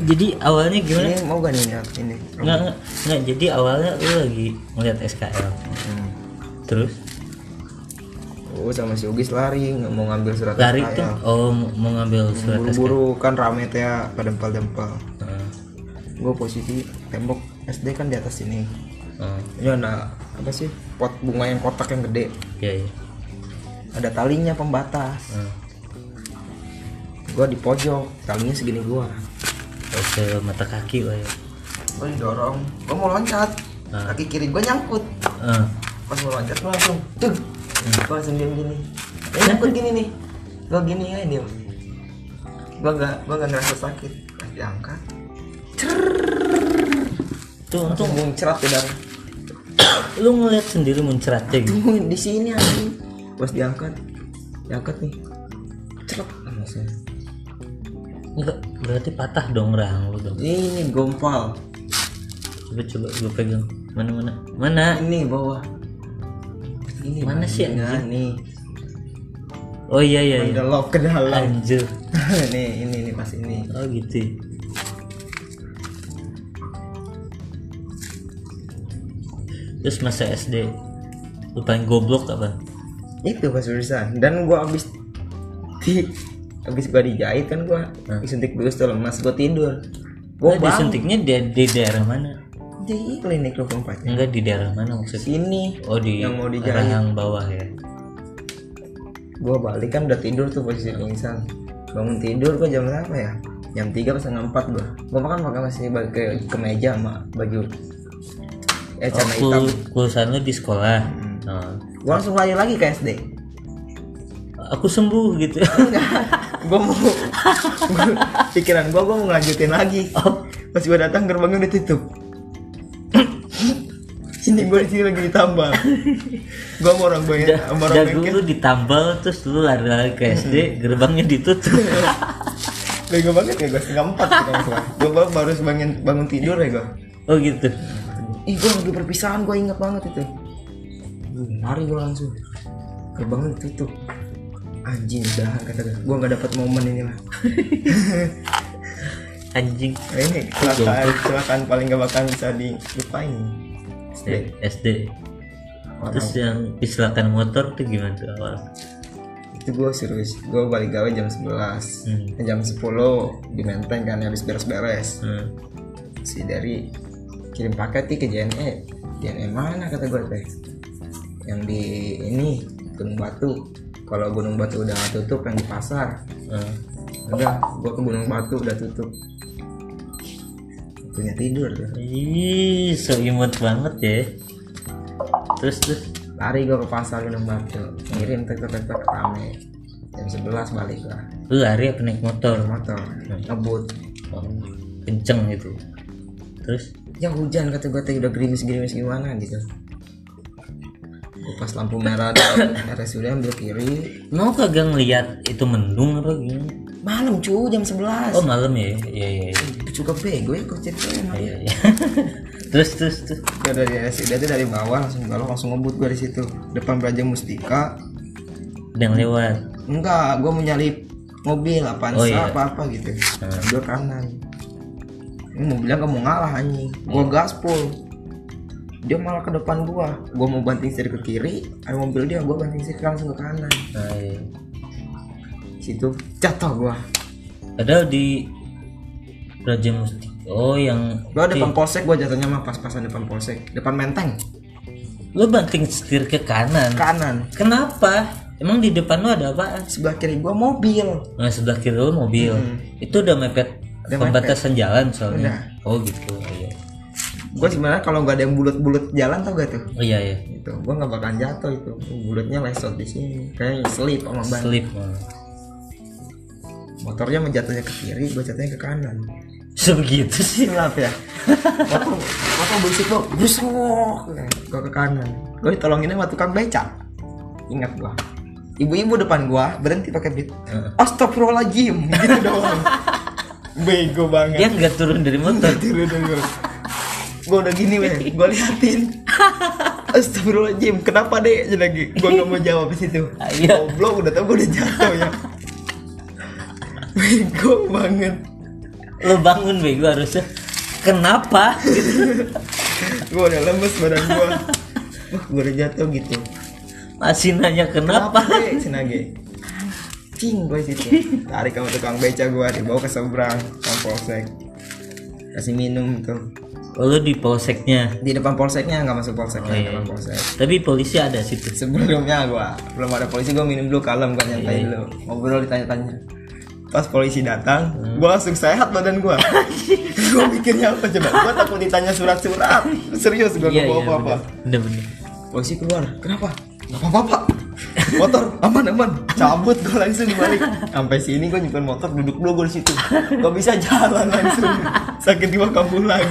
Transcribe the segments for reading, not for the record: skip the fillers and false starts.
Jadi awalnya gimana? Ini mau gak nih ini? Enggak. Jadi awalnya lu lagi ngeliat SKL. Terus? Sama si Ugis lari mau ngambil surat Lari SKL. tuh? Oh, mau ngambil surat SKL. Buru-buru kan rame teh ya, pada dempel-dempel. Gue posisi tembok SD kan di atas sini. Ini ada apa sih? Pot bunga yang kotak yang gede. Iya. Ada talinya pembatas. Gue di pojok, talinya segini gue. Ke mata kaki lah ya. Gue didorong, gue mau loncat. Kaki kiri gue nyangkut. Pas mau loncat gue langsung tuh. Gue langsung diam gini. Nyangkut gini nih. Gue gini ya diam. Gue nggak ngerasa sakit. Pas diangkat. Tuh untung muncrat ke darah. lu ngeliat sendiri muncratnya gitu. Di sini anjing. Pas diangkat nih. Ceret langsung. Enggak, berarti patah dong rahang lu dong. Ini gompal. Coba gue pegang. Mana? Ini bawah. Ini mana sih anjing? Nih. Oh iya. Mendelok ke dalam. Anjir. ini pas ini. Oh gitu. Terus masa SD lu paling goblok apa? Itu pas urusan. Dan gua abis gua dijahit kan gua disuntik dulu setelah lemas gua tidur. Gua disuntiknya di daerah mana? Di klinik 24. Enggak, di daerah mana maksudnya? Sini. Oh, di yang mau dijahit. Rahang bawah ya. Gua balik kan udah tidur tuh posisi pingsan. Bangun tidur gua jam berapa ya? Jam 3 pas setengah 4 gua makan masih balik ke meja sama baju celana hitam. Kulisan lu di sekolah. Gua langsung lagi ke SD. Aku sembuh gitu. Gue mau pikiran gue mau ngelanjutin lagi. Pas gue datang gerbangnya udah tutup. Ini gue di sini lagi ditambal. Gue mau orang gue dagu lu ditambal terus lu lari ke SD, gerbangnya ditutup. Bego banget ya gue setengah 4 gitu. Gue baru bangun tidur ya gue. Oh gitu. Ih gue lagi perpisahan, gue ingat banget itu. Lari gue langsung. Gerbangnya ditutup. Anjing udahan kata gue nggak dapat momen ini lah. Anjing. Ini kecelakaan paling gak bakal bisa dilupain. SD. Terus yang kecelakaan motor tuh gimana tuh awal? Itu gue serius, gue balik gawe jam 11. Jam 10 di Menteng kan habis beres-beres. Si dari kirim paket ke JNE mana kata gue teh? Yang di ini Gunung Batu. Kalau Gunung Batu udah tutup yang di pasar. Udah, gua ke Gunung Batu udah tutup. Punya tidur tuh. Ih, so imut banget ya. Terus lari gua ke pasar Gunung Batu. Ngirim tek rame. Jam 11 balik lah. Lu lari apa naik motor? Ngebut. Kenceng gitu. Terus ya hujan kata gua teh udah gerimis gimana gitu. Pas lampu merah RSUD ambil kiri. Mau kagak ngeliat itu mendung apa gimana? Malam jam 11. Oh malam ya? Iya. Juga bego ya kok ceritain. Iya. Terus. Gue dari RSUD itu dari bawah langsung ngebut gue di situ. Depan Praja Mustika. Udah lewat? Enggak, gue menyalip mobil apa gitu. Gue kanan. Ini mobilnya gak mau ngalah anjing. Gue gaspol. Dia malah ke depan gua mau banting setir ke kiri, ada mobil dia, gua banting setir langsung ke kanan. Iya. Situ jatuh gua. Padahal di Raja Mustika. Oh yang gua depan polsek, gua jatuhnya mah pas-pasan depan polsek, depan Menteng. Lu banting setir ke kanan. Kenapa? Emang di depan lu ada apaan? Sebelah kiri gua mobil. Nah, sebelah kiri lu mobil. Itu udah mepet pembatasan jalan soalnya. Oh gitu. Iya. Gue sebenarnya kalau nggak ada yang bulat-bulat jalan tau gak tuh? Oh iya. Itu gue nggak bakalan jatuh itu. Bulatnya lesot di sini. Kayaknya slip sama ban. Motornya menjatuhnya ke kiri, gue jatuhnya ke kanan. Sebegitu sih. Kenapa ya? Motor berisik lo, busuk. Gue ke kanan. Gue ditolonginnya sama tukang becak. Ingat gue. Ibu-ibu depan gue berhenti pakai beat. Astagfirullahaladzim. Gitu doang. Bego banget. Dia nggak turun dari motor. Gue udah gini gue liatin. Astagfirullahaladzim, kenapa deh lagi? Gue gak mau jawab di situ. Goblok, udah tau gue udah jatuh ya. Bego banget. Lu bangun bego harusnya. Kenapa? Gitu. Gue udah lemes badan gue. Gue udah jatuh gitu. Masih nanya kenapa? Senage. Cing gue situ. Tarik sama tukang beca gue dibawa ke seberang sama polsek. Kasih minum tuh. Oh, lu di polseknya? Di depan polseknya, nggak masuk polseknya, iya. Depan polsek. Tapi polisi ada situ. Sebelumnya belum ada polisi, gue minum dulu kalem, gue nyantai dulu, ngobrol ditanya-tanya. Pas polisi datang, gue langsung sehat badan gue. Gue mikirnya apa coba? Gue takut ditanya surat-surat. Serius gue gak bawa apa-apa. Bener. Polisi keluar, kenapa? Gak apa-apa. Motor aman. Cabut gue langsung dibalik. Sampai sini gue nyimpen motor, duduk dulu gue di situ. Gak bisa jalan langsung. Sakit gue kambuh lagi.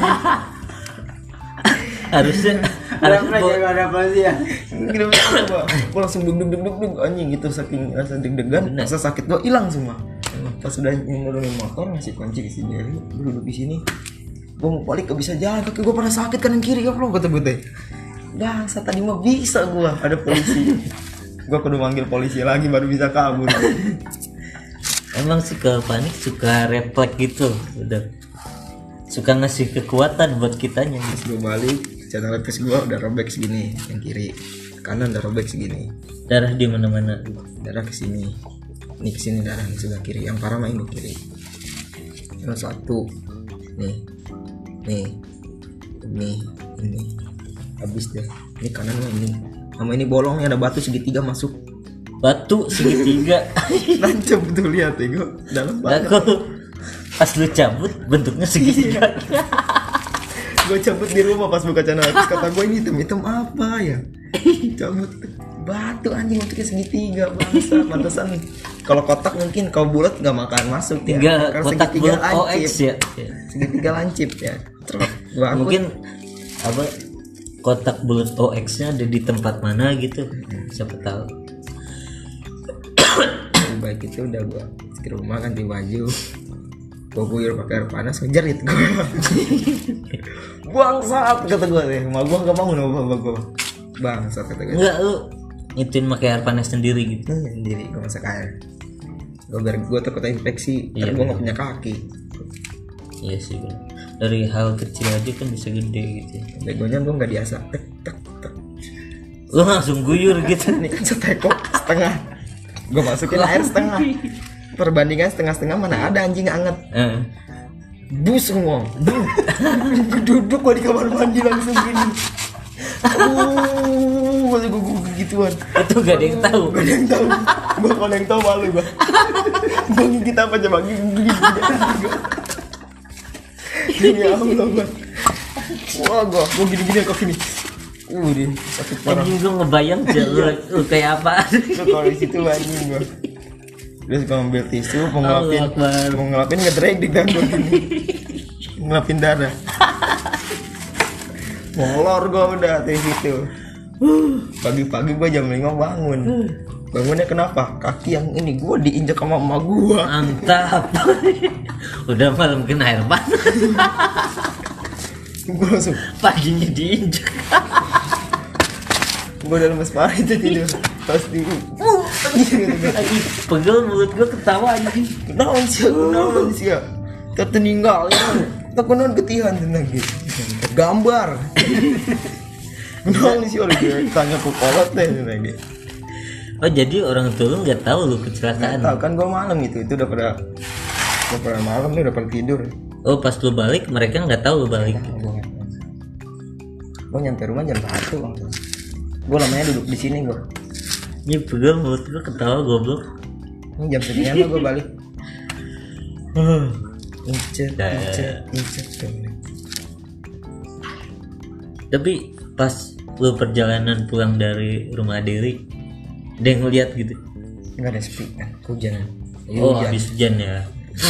Harusnya ada polisi ya. Gue langsung duduk anjing gitu, saking rasa deg-degan, rasa sakit gue hilang semua. Pas sudah nurunin motor ngasih kunci ke si Jerry, gue duduk di sini. Gue mau balik gak bisa jalan, kaki gue pada sakit kanan kiri ya bro, kata gue teh. Bangsa tadi mah bisa gue, ada polisi. Gue kudu manggil polisi lagi baru bisa kabur. Emang sih kalau panik suka refleks gitu, udah suka ngasih kekuatan buat kitanya. Pas gue balik, channel refleks gue udah robek segini, yang kiri, kanan udah robek segini. Darah di mana-mana. Darah kesini, ini kesini darah nih sebelah kiri. Yang parah mah ini kiri. Yang satu, nih, ini, habis deh. Ini kanan mah ini. Sama ini bolongnya ada batu segitiga masuk. Batu segitiga. Nancep tuh lihat ya gue dalam banget. Pas lu cabut bentuknya segitiga. Gue cabut di rumah pas buka channel terus kata gue ini hitam apa ya? Cabut batu anjing bentuknya segitiga bangsa. Pantesan kalau kotak mungkin kalau bulat nggak makan masuk ya. Tinggal kotak bulat OX ya. Segitiga lancip ya. Mungkin apa kotak bulat OX-nya ada di tempat mana gitu. Siapa tahu. Baik itu udah gue ke rumah ganti baju. Gue guyur pakai air panas ngejar gitu gue. Bangsat kata gue deh. Mak gue nggak bangun apa gue. Bangsat kata gue. Enggak, lu ngituin pakai air panas sendiri gitu. Sendiri gue masak air. Gue takut infeksi. Karena gue nggak punya kaki. Iya sih bener. Dari hal kecil aja kan bisa gede gitu. Begonya gue nggak biasa. Tek. Lu langsung guyur gitu. Ini kan seteko setengah. Gue masukin air setengah. Perbandingan setengah-setengah mana ada anjing anget. Bus semua. Duduk gue di kamar mandi langsung gini. Gue gituan. Itu gak ada yang tahu. Gak ada yang tahu. Gue kalau yang tahu malu gue. Gue ngigit apa coba gini. Ya Allah gue. Wah gue gini-gini kok gini. Dia sakit parah. Anjing gue ngebayang lu kayak apa. Gue kalau di situ anjing gue. Terus gue ambil tisu mau ngelapin ngedreg di dalam gue gini. Ngelapin darah. Molor gue udah dari situ. Pagi-pagi gue jam 5 bangun. Bangunnya kenapa? Kaki yang ini gue diinjak sama emak gue. Mantap. Udah malam kena air panas. Gue langsung paginya diinjak. Gue udah lemes parah itu tidur. Pas di lagi pegel mulut gue ketawa anjing. Naon sih ya. Tertinggal ya. Takunan ketihan lagi. Gambar. Naon sih orang gue tanya ke kolot deh lagi. Oh jadi orang tua lu nggak tahu lu kecelakaan? Tahu kan gue malam itu udah pada malam nih udah pada tidur. Oh pas lu balik mereka nggak tahu lu balik. Gue nyampe rumah jam 1 langsung. Gue lamanya duduk di sini gue. Ini pegel mulut gue ketawa goblok. Ini jam segini gue balik. Incet. Tapi pas lu perjalanan pulang dari rumah Dewi, ada yang ngeliat gitu? Nggak ada sepi kan, hujan. Oh habis hujan ya.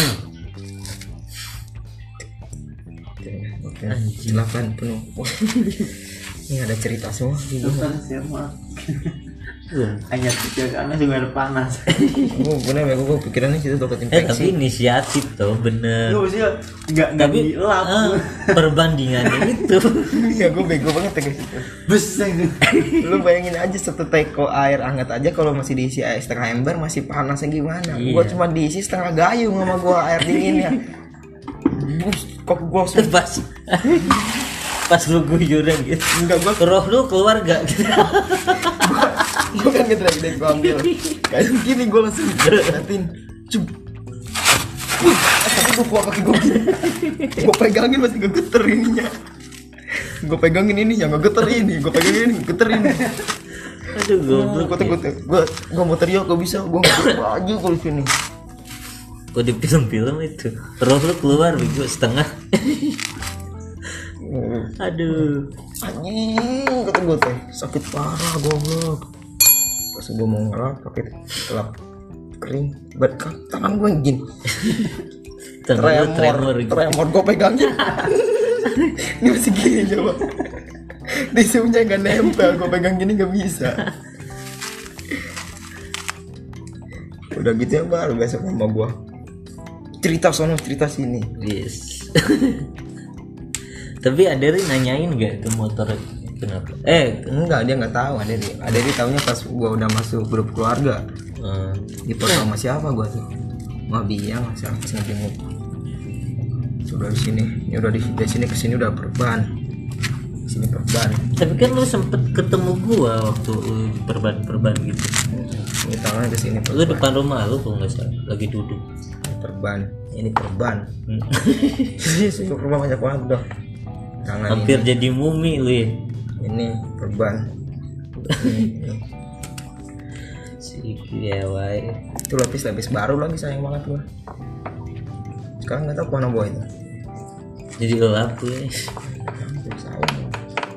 Silakan penuh. Ini ada cerita semua. Bukan siapa. Hanya kecil karena juga air panas. Bener ya, gue pikirannya situ takut infeksi. Tapi inisiatif tuh bener. Lu sih nggak dilap. Perbandingannya itu. Iya gue bego banget ya guys itu. Beseng. Lu bayangin aja satu teko air hangat aja kalau masih diisi air setengah ember masih panasnya gimana? Iya. Gue cuma diisi setengah gayung sama gue air dingin ya. kok gua langsung pas lu guyuran gitu. enggak gua Roh lu keluar gak gitu. gua kan ngedrag deh gua ambil kayak gini gua langsung liatin cuk. Tapi gua pakai gua gini. Gua pegangin masih gak geter ininya. Gua pegangin ini yang gak geter ini. Gua pegangin ini geter ini. Aduh goblok. Gua mau teriak gak bisa. Gua baju gua di sini. Gua di film-film itu roh lu keluar bego setengah. Aduh Anjing kata gua teh sakit parah goblok. Pas gua mau ngelap pakai lap kering, tangan gua gini. Tremor gua pegangin. Ini masih gini coba. Tisumnya nggak nempel, gua pegang gini nggak bisa. Udah gitu ya baru besok sama gua cerita sono cerita sini. yes. Tapi Aderi nanyain gak itu motor kenapa? Enggak, dia nggak tahu. Aderi taunya pas gua udah masuk grup keluarga. Di foto sama siapa gua tuh? Mah biang siapa sih ngejenguk. Sudah di sini, ya udah di sini ke sini udah perban. Sini perban. Tapi kan lu sempet ketemu gua waktu perban gitu. Ini tangan ke sini perban. Lu depan rumah lu kalau nggak salah lagi duduk. Perban, ini perban. Sibuk rumah banyak banget dong. Tangan Hampir ini. jadi mumi lu ya. Ini perban. Ini. Si piawai. Itu lapis baru lagi sayang banget gua. Sekarang nggak tahu kemana bawa itu. Jadi gelap tuh ya. Sayang.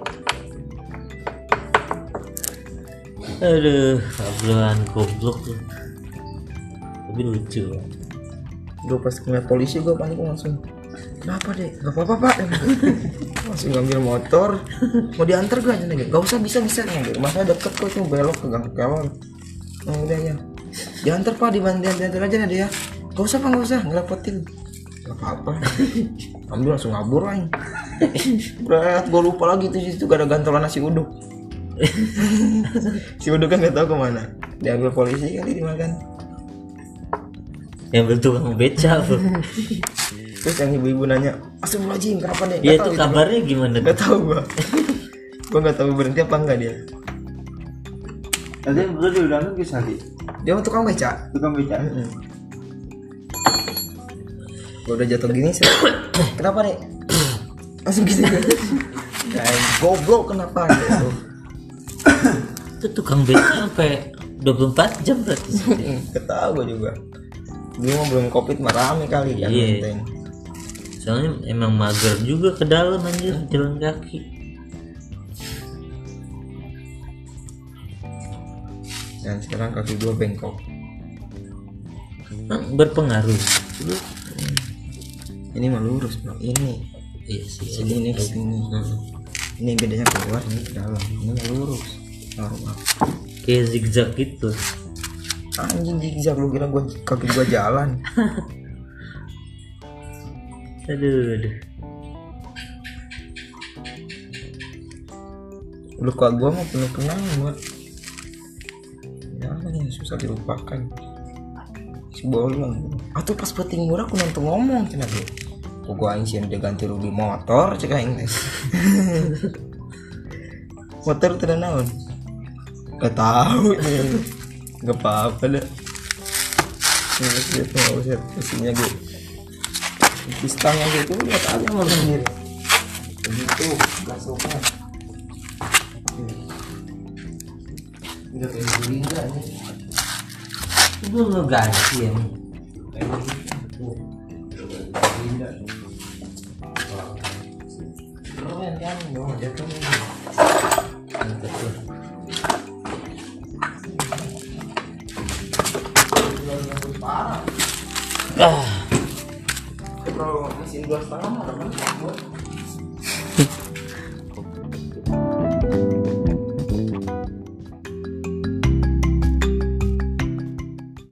Aduh, obrolan goblok tuh. Tapi lucu. Gue pas ngeliat polisi gue panik langsung. Kenapa deh? Gak apa-apa pak. Langsung ngambil motor. Mau diantar gak? Gak usah bisa. Masa deket kok itu belok ke gang kelon. Udah ya. Diantar pak, diantar aja deh ya. Gak usah pak, gak usah ngelepotin. Gak apa-apa. Ambil langsung ngabur aja. Berat, gue lupa lagi tuh situ gak ada gantolan nasi uduk. Si uduk kan gak tahu kemana. Diambil polisi kali dimakan. Yang betul kamu beca bro. Terus yang ibu-ibu nanya, astagfirullahaladzim kenapa deh? Ya itu kabarnya gimana? Gak tahu gua. Gua gak tahu berhenti apa enggak dia. Tadi bro diundangin ke Sari. Dia mau tukang beca. Tukang beca. Gua udah jatuh gini sih. Kenapa nih? Langsung gini. Kayak goblok kenapa gitu. Itu tukang beca sampai 24 jam berarti. Gak tahu gua juga. Dia mau belum covid mah rame kali kan. Iya. Soalnya emang mager juga ke dalam anjir jalan kaki. Dan sekarang kaki gua bengkok. Berpengaruh. Ini mah lurus bro. Ini. Iya sih. Sini ini kesini. Ini bedanya keluar ini ke dalam. Ini mah lurus. Normal. Kayak zigzag gitu. Anjing zigzag lu kira kaki gua jalan. Aduh. Luka gua mah penuh kenangan buat. Ya ini susah dilupakan. Si bolong. Atau pas peting murah aku nonton ngomong cina tuh. Kok gua aing sieun dia ganti rugi motor cek aing teh. Motor teu naon. Gak tahu. Gak apa-apa dah. Ini mau set mesinnya gue. Pistangnya gitu lihat aja mau sendiri. Begitu, gak suka. Udah kayak gini enggak nih. Itu lo ganti ya. Keren kan, mau jatuh. Kalau mesin 2,5 mah